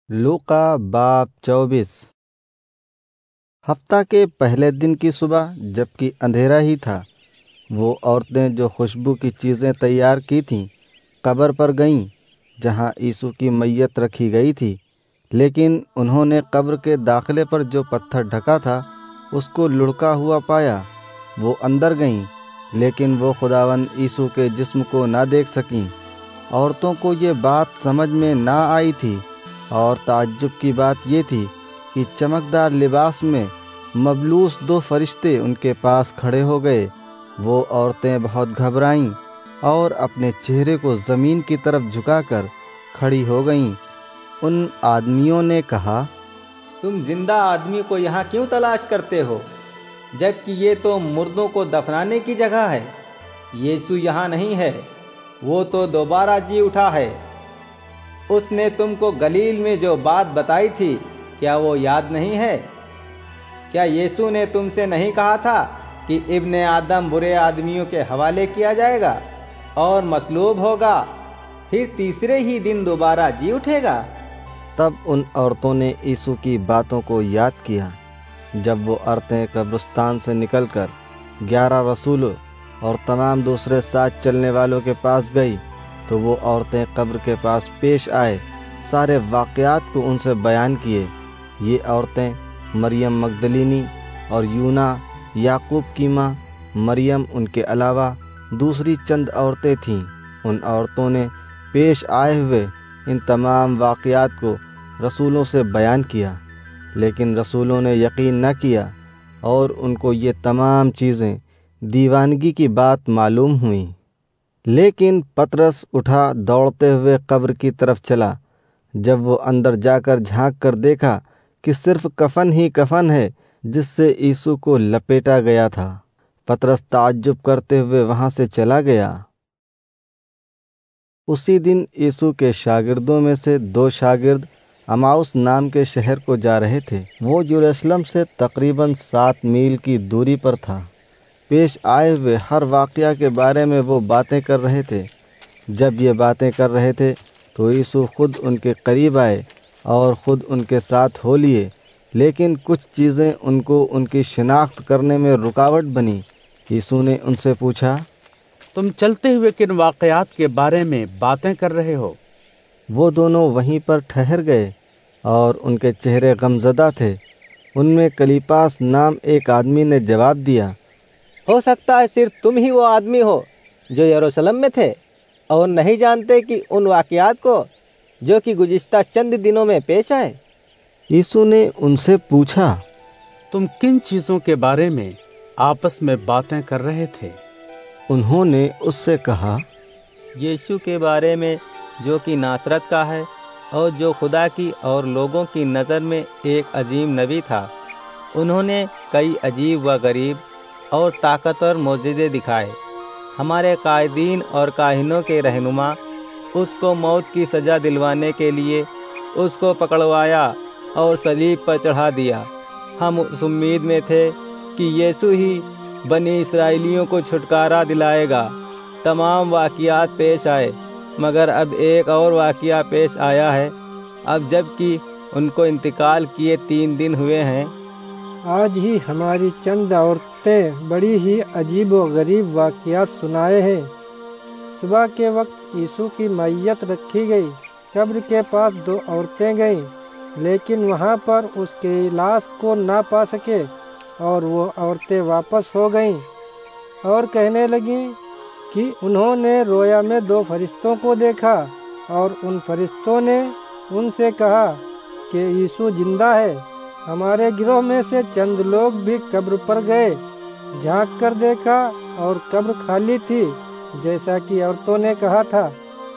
لوقا باب 24۔ ہفتہ کے پہلے دن کی صبح جبکہ اندھیرا ہی تھا، وہ عورتیں جو خوشبو کی چیزیں تیار کی تھیں قبر پر گئیں جہاں یسوع کی میت رکھی گئی تھی، لیکن انہوں نے قبر کے داخلے پر جو پتھر ڈھکا تھا اس کو لڑکا ہوا پایا۔ وہ اندر گئیں لیکن وہ خداوند یسوع کے جسم کو نہ دیکھ سکیں۔ عورتوں کو یہ بات سمجھ میں نہ آئی تھی، اور تعجب کی بات یہ تھی کہ چمکدار لباس میں ملبوس 2 فرشتے ان کے پاس کھڑے ہو گئے۔ وہ عورتیں بہت گھبرائیں اور اپنے چہرے کو زمین کی طرف جھکا کر کھڑی ہو گئیں۔ ان آدمیوں نے کہا، تم زندہ آدمی کو یہاں کیوں تلاش کرتے ہو، جبکہ یہ تو مردوں کو دفنانے کی جگہ ہے؟ یسوع یہاں نہیں ہے، وہ تو دوبارہ جی اٹھا ہے۔ اس نے تم کو گلیل میں جو بات بتائی تھی، کیا وہ یاد نہیں ہے؟ کیا یسوع نے تم سے نہیں کہا تھا کہ ابن آدم برے آدمیوں کے حوالے کیا جائے گا اور مصلوب ہوگا، پھر تیسرے ہی دن دوبارہ جی اٹھے گا؟ تب ان عورتوں نے یسوع کی باتوں کو یاد کیا۔ جب وہ عورتیں قبرستان سے نکل کر 11 رسولوں اور تمام دوسرے ساتھ چلنے والوں کے پاس گئی تو وہ عورتیں قبر کے پاس پیش آئے، سارے واقعات کو ان سے بیان کیے۔ یہ عورتیں مریم مگدلینی اور یونا، یعقوب کی ماں مریم، ان کے علاوہ دوسری چند عورتیں تھیں۔ ان عورتوں نے پیش آئے ہوئے ان تمام واقعات کو رسولوں سے بیان کیا، لیکن رسولوں نے یقین نہ کیا اور ان کو یہ تمام چیزیں دیوانگی کی بات معلوم ہوئیں۔ لیکن پطرس اٹھا دوڑتے ہوئے قبر کی طرف چلا۔ جب وہ اندر جا کر جھانک کر دیکھا کہ صرف کفن ہی کفن ہے جس سے یسوع کو لپیٹا گیا تھا، پطرس تعجب کرتے ہوئے وہاں سے چلا گیا۔ اسی دن یسوع کے شاگردوں میں سے 2 شاگرد اماؤس نام کے شہر کو جا رہے تھے۔ وہ یروشلم سے تقریباً 7 میل کی دوری پر تھا۔ پیش آئے ہوئے ہر واقعہ کے بارے میں وہ باتیں کر رہے تھے۔ جب یہ باتیں کر رہے تھے تو یسوع خود ان کے قریب آئے اور خود ان کے ساتھ ہو لیے، لیکن کچھ چیزیں ان کو ان کی شناخت کرنے میں رکاوٹ بنی۔ یسوع نے ان سے پوچھا، تم چلتے ہوئے کن واقعات کے بارے میں باتیں کر رہے ہو؟ وہ دونوں وہیں پر ٹھہر گئے اور ان کے چہرے غمزدہ تھے۔ ان میں کلیپاس نام ایک آدمی نے جواب دیا، ہو سکتا ہے صرف تم ہی وہ آدمی ہو جو یروشلم میں تھے اور نہیں جانتے کہ ان واقعات کو جو کہ گزشتہ چند دنوں میں پیش آئے۔ یسوع نے ان سے پوچھا، تم کن چیزوں کے بارے میں آپس میں باتیں کر رہے تھے؟ انہوں نے اس سے کہا، یسوع کے بارے میں جو کہ ناصرت کا ہے اور جو خدا کی اور لوگوں کی نظر میں ایک عظیم نبی تھا۔ انہوں نے کئی عجیب و غریب اور طاقتور معجزے دکھائے۔ ہمارے قائدین اور کاہنوں کے رہنما اس کو موت کی سزا دلوانے کے لیے اس کو پکڑوایا اور صلیب پر چڑھا دیا۔ ہم اس امید میں تھے کہ یسوع ہی بنی اسرائیلیوں کو چھٹکارا دلائے گا۔ تمام واقعات پیش آئے، مگر اب ایک اور واقعہ پیش آیا ہے۔ اب جب کہ ان کو انتقال کیے 3 دن ہوئے ہیں، آج ہی ہماری چند عورتیں بڑی ہی عجیب و غریب واقعات سنائے ہیں۔ صبح کے وقت یسوع کی میت رکھی گئی۔ قبر کے پاس 2 عورتیں گئیں، لیکن وہاں پر اس کے لاش کو نہ پا سکے، اور وہ عورتیں واپس ہو گئیں اور کہنے لگیں کہ انہوں نے رویا میں 2 فرشتوں کو دیکھا، اور ان فرشتوں نے ان سے کہا کہ یسوع زندہ ہے۔ ہمارے گروہ میں سے چند لوگ بھی قبر پر گئے، جھانک کر دیکھا اور قبر خالی تھی جیسا کہ عورتوں نے کہا تھا۔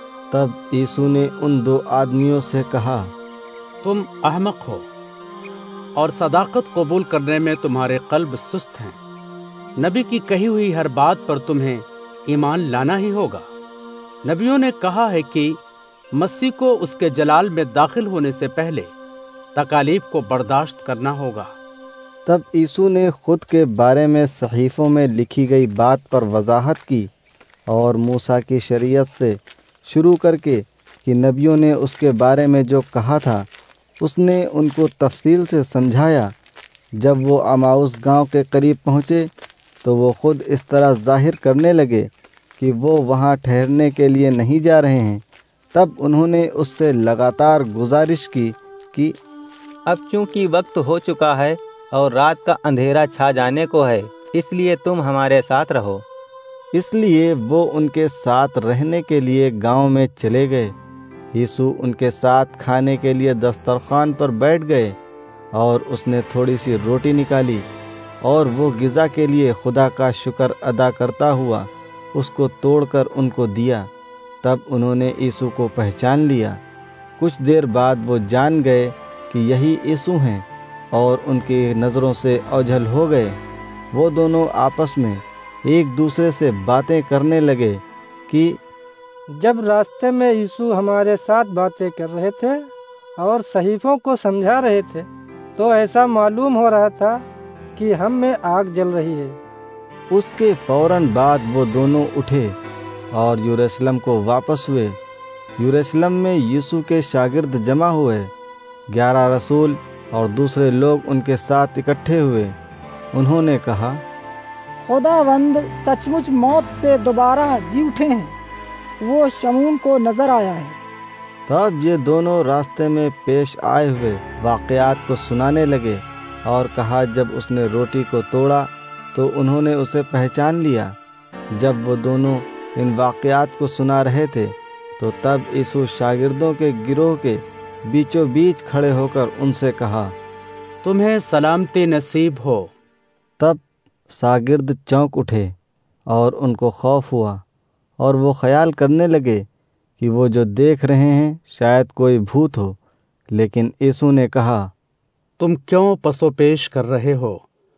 تب یسوع نے ان 2 آدمیوں سے کہا، تم احمق ہو اور صداقت قبول کرنے میں تمہارے قلب سست ہیں۔ نبی کی کہی ہوئی ہر بات پر تمہیں ایمان لانا ہی ہوگا۔ نبیوں نے کہا ہے کہ مسیح کو اس کے جلال میں داخل ہونے سے پہلے تکالیف کو برداشت کرنا ہوگا۔ تب یسوع نے خود کے بارے میں صحیفوں میں لکھی گئی بات پر وضاحت کی، اور موسیٰ کی شریعت سے شروع کر کے کہ نبیوں نے اس کے بارے میں جو کہا تھا اس نے ان کو تفصیل سے سمجھایا۔ جب وہ اماؤس گاؤں کے قریب پہنچے تو وہ خود اس طرح ظاہر کرنے لگے کہ وہ وہاں ٹھہرنے کے لیے نہیں جا رہے ہیں۔ تب انہوں نے اس سے لگاتار گزارش کی کہ اب چونکہ وقت ہو چکا ہے اور رات کا اندھیرا چھا جانے کو ہے، اس لیے تم ہمارے ساتھ رہو۔ اس لیے وہ ان کے ساتھ رہنے کے لیے گاؤں میں چلے گئے۔ یسوع ان کے ساتھ کھانے کے لیے دسترخوان پر بیٹھ گئے، اور اس نے تھوڑی سی روٹی نکالی اور وہ غذا کے لیے خدا کا شکر ادا کرتا ہوا اس کو توڑ کر ان کو دیا۔ تب انہوں نے یسوع کو پہچان لیا۔ کچھ دیر بعد وہ جان گئے کہ یہی یسوع ہیں، اور ان کی نظروں سے اوجھل ہو گئے۔ وہ دونوں آپس میں ایک دوسرے سے باتیں کرنے لگے کہ جب راستے میں یسوع ہمارے ساتھ باتیں کر رہے تھے اور صحیفوں کو سمجھا رہے تھے تو ایسا معلوم ہو رہا تھا کہ ہم میں آگ جل رہی ہے۔ اس کے فوراً بعد وہ دونوں اٹھے اور یروشلم کو واپس ہوئے۔ یروشلم میں یسوع کے شاگرد جمع ہوئے۔ 11 رسول اور دوسرے لوگ ان کے ساتھ اکٹھے ہوئے۔ انہوں نے کہا، خداوند سچ مچ موت سے دوبارہ جی اٹھے ہیں، وہ شمعون کو نظر آیا ہے۔ تب یہ دونوں راستے میں پیش آئے ہوئے واقعات کو سنانے لگے اور کہا، جب اس نے روٹی کو توڑا تو انہوں نے اسے پہچان لیا۔ جب وہ دونوں ان واقعات کو سنا رہے تھے تو تب یسوع شاگردوں کے گروہ کے بیچوں بیچ کھڑے ہو کر ان سے کہا، تمہیں سلامتی نصیب ہو۔ تب شاگرد چونک اٹھے اور ان کو خوف ہوا، اور وہ خیال کرنے لگے کہ وہ جو دیکھ رہے ہیں شاید کوئی بھوت ہو۔ لیکن یسوع نے کہا، تم کیوں پسو پیش کر رہے ہو؟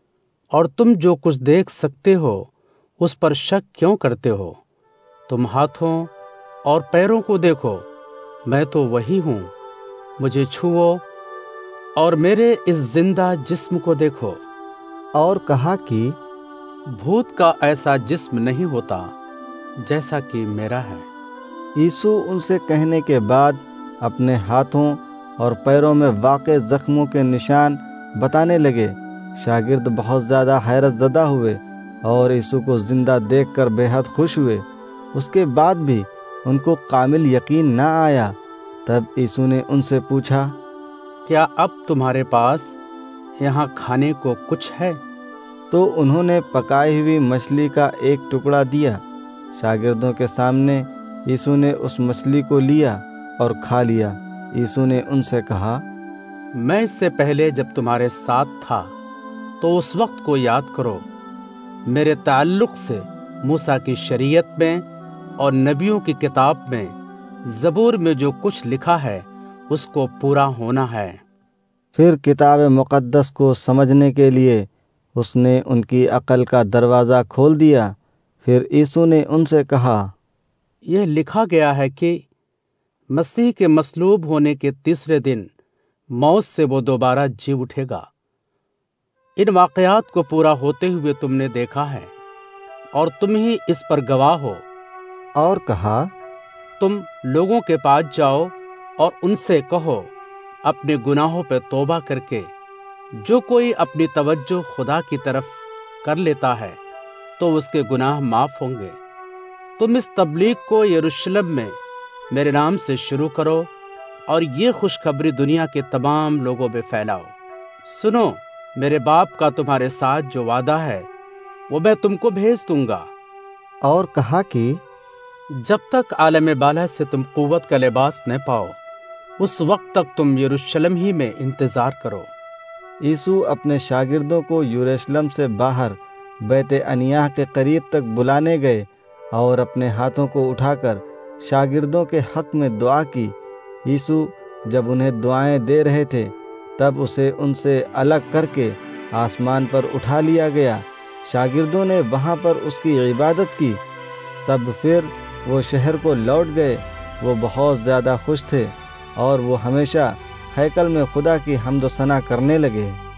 اور تم جو کچھ دیکھ سکتے ہو اس پر شک کیوں کرتے ہو؟ تم ہاتھوں اور پیروں کو دیکھو، میں تو وہی ہوں، مجھے چھوؤ اور میرے اس زندہ جسم کو دیکھو۔ اور کہا کہ بھوت کا ایسا جسم نہیں ہوتا جیسا کہ میرا ہے۔ یسوع ان سے کہنے کے بعد اپنے ہاتھوں اور پیروں میں واقع زخموں کے نشان بتانے لگے۔ شاگرد بہت زیادہ حیرت زدہ ہوئے اور یسوع کو زندہ دیکھ کر بے حد خوش ہوئے۔ اس کے بعد بھی ان کو کامل یقین نہ آیا۔ تب یسوع نے ان سے پوچھا، کیا اب تمہارے پاس یہاں کھانے کو کچھ ہے؟ تو انہوں نے پکائی ہوئی مچھلی کا ایک ٹکڑا دیا۔ شاگردوں کے سامنے یسوع نے اس مچھلی کو لیا اور کھا لیا۔ یسوع نے ان سے کہا، میں اس سے پہلے جب تمہارے ساتھ تھا تو اس وقت کو یاد کرو، میرے تعلق سے موسیٰ کی شریعت میں اور نبیوں کی کتاب میں، زبور میں جو کچھ لکھا ہے اس کو پورا ہونا ہے۔ پھر کتاب مقدس کو سمجھنے کے لیے اس نے ان کی عقل کا دروازہ کھول دیا۔ پھر یسوع نے ان سے کہا، یہ لکھا گیا ہے کہ مسیح کے مصلوب ہونے کے تیسرے دن موت سے وہ دوبارہ جی اٹھے گا۔ ان واقعات کو پورا ہوتے ہوئے تم نے دیکھا ہے اور تم ہی اس پر گواہ ہو۔ اور کہا، تم لوگوں کے پاس جاؤ اور ان سے کہو، اپنے گناہوں پہ توبہ کر کے جو کوئی اپنی توجہ خدا کی طرف کر لیتا ہے تو اس کے گناہ معاف ہوں گے۔ تم اس تبلیغ کو یروشلم میں میرے نام سے شروع کرو اور یہ خوشخبری دنیا کے تمام لوگوں میں پھیلاؤ۔ سنو، میرے باپ کا تمہارے ساتھ جو وعدہ ہے وہ میں تم کو بھیج دوں گا۔ اور کہا کہ جب تک عالم بالا سے تم قوت کا لباس نہ پاؤ، اس وقت تک تم یروشلم ہی میں انتظار کرو۔ یسوع اپنے شاگردوں کو یروشلم سے باہر بیت عنیاہ کے قریب تک بلانے گئے اور اپنے ہاتھوں کو اٹھا کر شاگردوں کے حق میں دعا کی۔ یسوع جب انہیں دعائیں دے رہے تھے تب اسے ان سے الگ کر کے آسمان پر اٹھا لیا گیا۔ شاگردوں نے وہاں پر اس کی عبادت کی۔ تب پھر وہ شہر کو لوٹ گئے۔ وہ بہت زیادہ خوش تھے اور وہ ہمیشہ ہیکل میں خدا کی حمد و ثنا کرنے لگے۔